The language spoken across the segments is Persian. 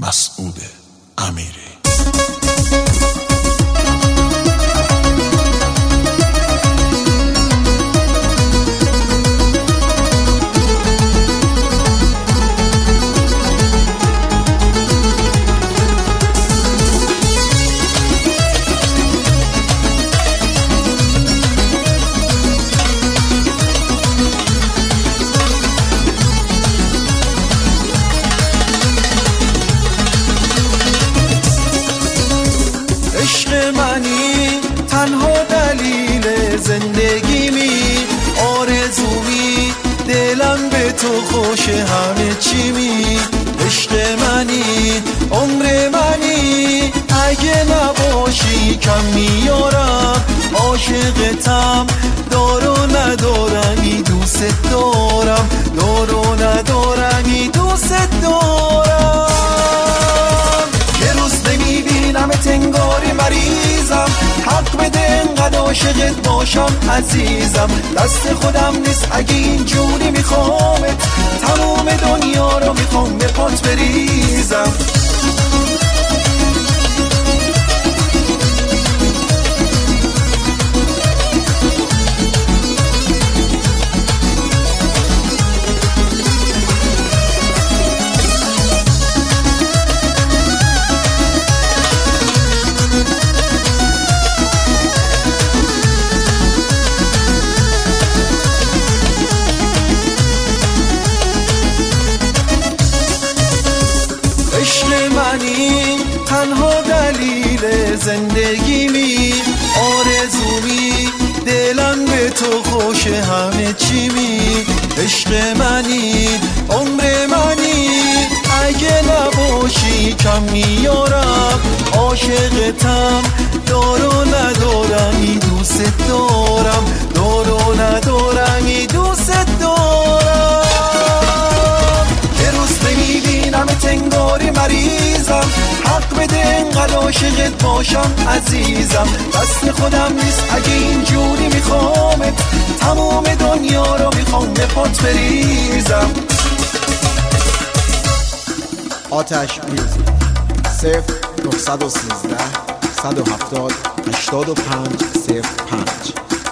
مسعود امیری. عشق منی تنها دلیل زندگیمی، آرزومی دلم به تو خوش همه چیمی. عشق منی عمر منی، اگه نباشی کم میارم. عاشقتم دار و ندارمی، دوست دارم دار و ندارمی، دوست دارم. یه روز نمیبینمت انگاری مریضم، حق بده انقدر عاشقت باشم عزیزم. دست خودم نیست اگه اینجوری میخوامت، تموم دنیا رو میخوام به پات بریزم. عشق منی تنها دلیل زندگیمی، آرزومی دلم به تو خوش همه چیمی. عشق منی عمر منی، اگه نباشی کم میارم. عاشقتم دار و ندارمی، دوست دارم دار و ندارمی، دوست دارم. یه روز نمیبینمت انگاری مریضم، حق بده انقدر عاشقت باشم عزیزم. دست خودم نیست اگه اینجوری میخوامت، تمام دنیا رو میخوام به پات بریزم. آتش میوزیک 0913 170 85 05.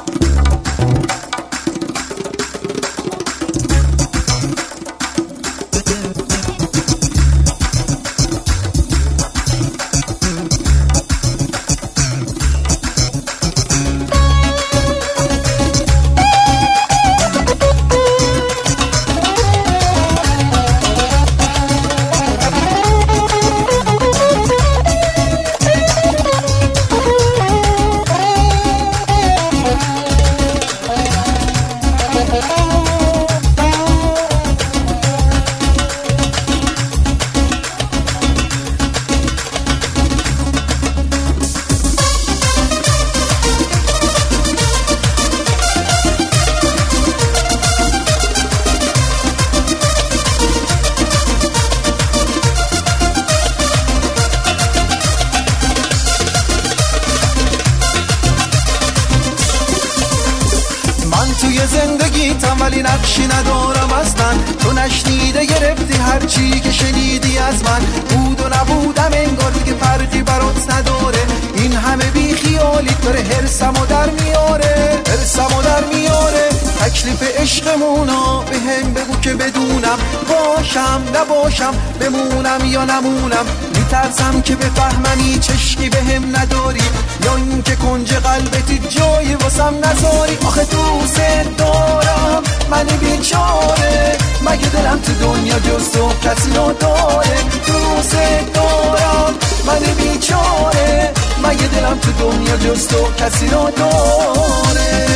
توی زندگیتم ولی نقشی ندارم اصلا، تو نشنیده گرفتی هرچی که شنیدی از من. بود و نبودم انگار دیگه فرقی برات نداره، این همه بی خیالیت داره هرسمو در میاره، هرسمو در میاره. تکلیف عشقمونا به هم بگو که بدونم، باشم نباشم بمونم یا نمونم. میترسم که بفهممی چشکی به هم نداری، یا این که کنج قلبتی جایی واسم نذاری. آخه دوست دارم من بیچاره، مگه دلم تو دنیا جز تو کسی رو داره. دوست دارم من بیچاره، مگه دلم تو دنیا جز تو کسی رو داره.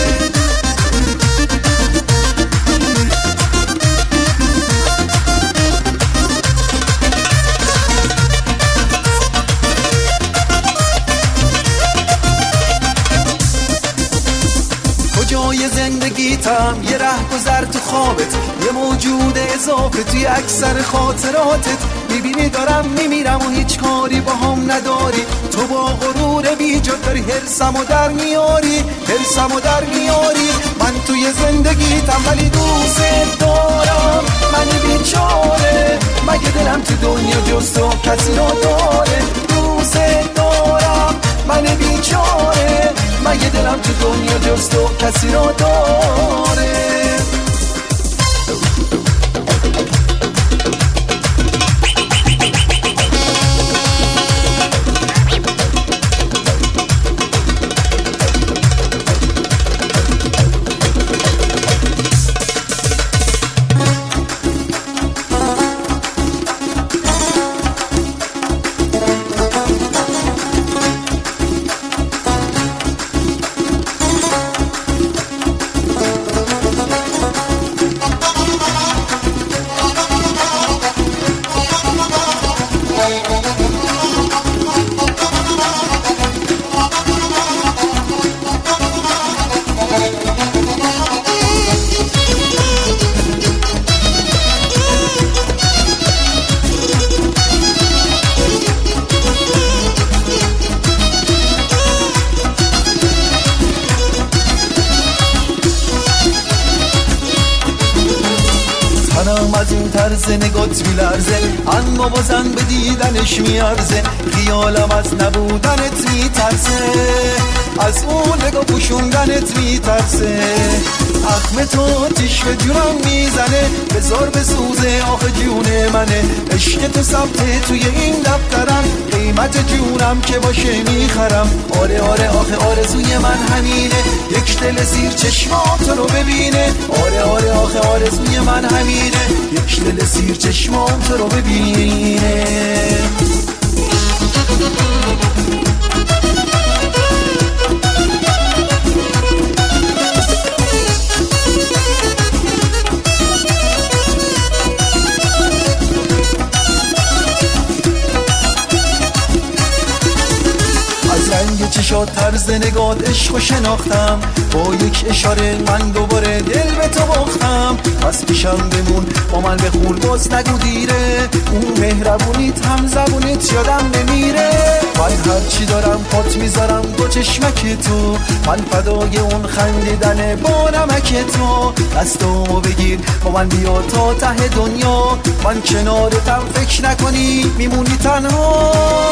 کجای زندگیتم یه ره گذر تو خوابت، یه موجود اضافه توی اکثر خاطراتت. میبینی دارم میمیرم و هیچ کاری با هم نداری، تو با غرور بیجا داری هرسمو در میاری، هرسمو در میاری. من توی زندگیتم ولی دوست دارم من بیچاره، مگه دلم تو دنیا جز جز تو کسی رو داره. دوست دارم من بیچاره، مگه دلم تو دنیا جز تو کسی رو داره. از این طرز نگات میلرزه، اما بازم به دیدنش میارزه. خیالم از نبودنت میترسه، از اون نگاه پوشوندنت میترسه. اخم تو تیش به جونم میزنه، بذار بسوزه آخه جون منه. عشق تو ثبته توی این دفترم، قیمت جونم که باشه میخرم. آره آره آخه آرزوی من همینه، یک دل زیر چشمات رو ببینه. آره آره آخه آرزوی من همینه، یک دل زیر چشمات رو ببینه. چشات طرز نگات عشق شناختم، با یک اشاره من دوباره دل به تو باختم. پس پیشم بمون با من بخون باز نگو دیره، اون مهربونیت هم زبونیت یادم نمیره. من هرچی دارم پات میذارم با چشمک تو، من فدای اون خندیدن با نمک تو. دستامو بگیر با من بیا تا ته دنیا، من کنارتم فکر نکنی میمونی تنها.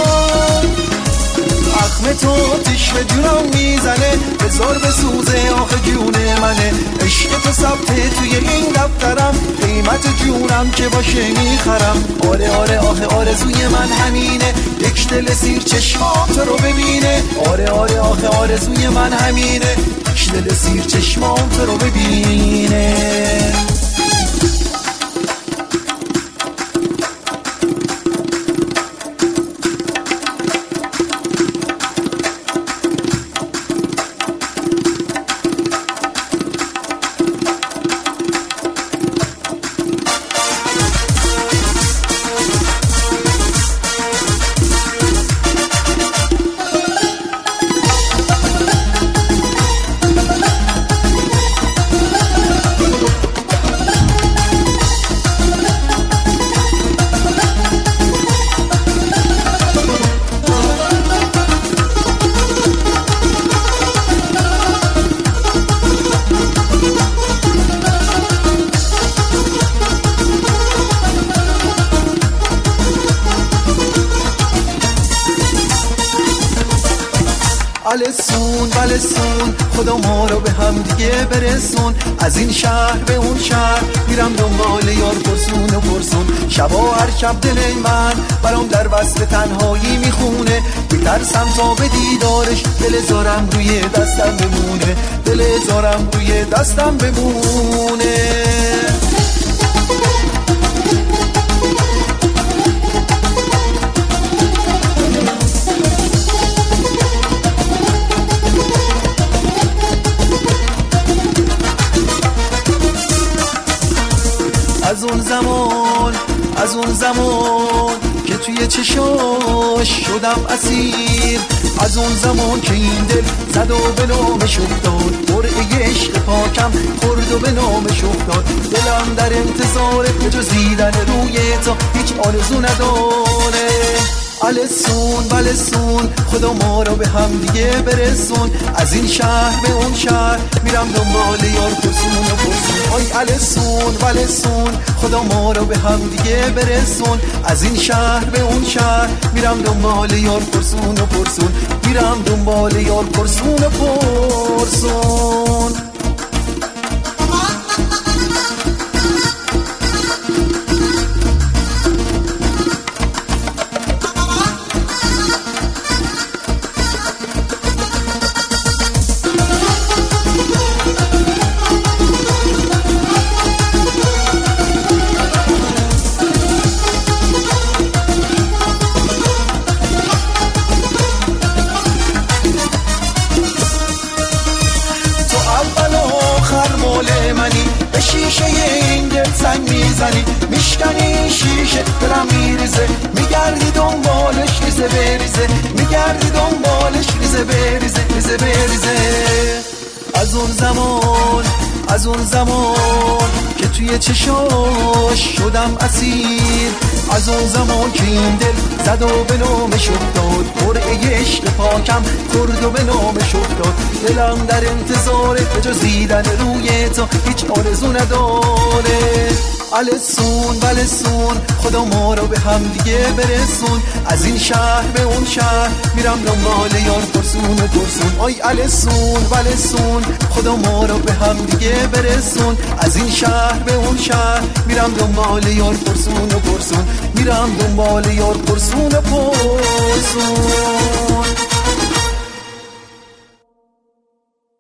اخم تو تیش به جونم میزنه، بذار بسوزه آخه جون منه. عشق تو ثبته توی این دفترم، قیمت جونم که باشه میخرم. آره آره آخه آرزوی من همینه، یک دل زیر چشمات رو ببینه. آره آره آخه آرزوی من همینه، یک دل زیر چشمات رو ببینه. بلسون خدا ما رو به هم دیگه برسون. از این شهر به اون شهر میرم دنبال یار پرسون و پرسون. شبا هر شب دل من برام در وصل تنهایی میخونه، میترسم تا به دیدارش دل زارم روی دستم بمونه، دل زارم روی دستم بمونه. از اون زمان که توی چشاش شدم اسیر، از اون زمان که این دل زد و به نامش افتاد، قرعه عشق پاکم خورد و به نامش افتاد. دلم در انتظار به جز دیدن روی تو هیچ آرزو نداره. السون بلسون خدا ما رو به هم دیگه برسون، از این شهر به اون شهر میرم دنبال یار پرسون و پرسون. آی السون بلسون خدا ما رو به هم دیگه برسون، از این شهر به اون شهر میرم دنبال یار پرسون و پرسون، میرم دنبال یار پرسون و پرسون. به شیشه این دل سنگ میزنی، میشکنی شیشه دلم میریزه، میگردی دنبالش ریزه بریزه، میگردی دنبالش ریزه بریزه ریزه بریزه. از اون زمان که توی چشاش شدم اسیر، از اون زمان که این دل زد و به نامش افتاد، قرعه عشق پاکم خورد و به نامش افتاد. دلم در انتظاره به جز دیدن روی تو هیچ آرزو نداره. السون بلسون خدا ما رو به هم دیگه برسون، از این شهر به اون شهر میرم دنبال یار پرسون و پرسون. آی السون بلسون خدا ما رو به هم دیگه برسون، از این شهر به اون شهر میرم دنبال یار پرسون و پرسون، میرم دنبال یار پرسون و پرسون.